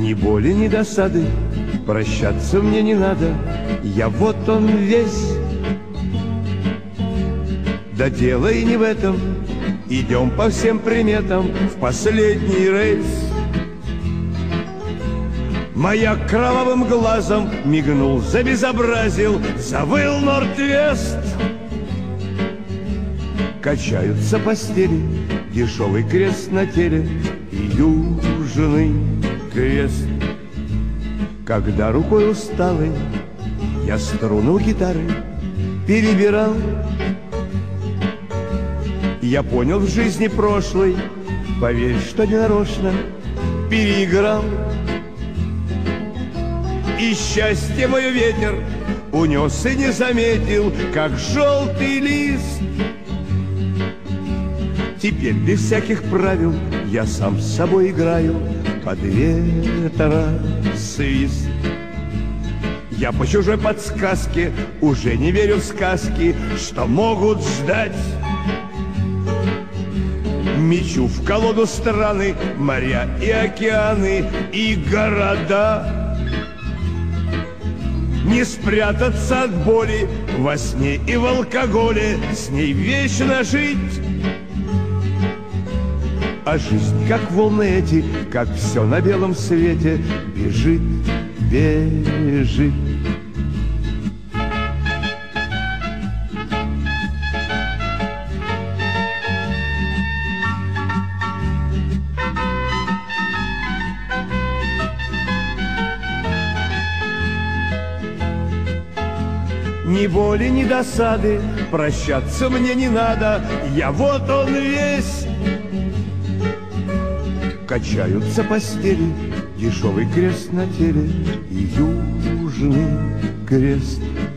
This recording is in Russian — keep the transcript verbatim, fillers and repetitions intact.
Ни боли, ни досады, прощаться мне не надо, я вот он весь. Да дело и не в этом, идем по всем приметам в последний рейс. Маяк кровавым глазом мигнул, забезобразил, завыл Норд-Вест. Качаются постели, дешевый крест на теле и южный крест. Когда рукой усталой я струну гитары перебирал, я понял в жизни прошлой, поверь, что не нарочно переиграл. И счастье мое ветер унес и не заметил, как желтый лист. Теперь без всяких правил я сам с собой играю под ветра свист. Я по чужой подсказке уже не верю в сказки, что могут ждать. Мечу в колоду страны, моря и океаны, и города. Не спрятаться от боли во сне и в алкоголе, с ней вечно жить. А жизнь, как волны эти, как все на белом свете, бежит, бежит. Ни боли, ни досады, прощаться мне не надо, я вот он весь. Качаются постели, дешевый крест на теле и южный крест.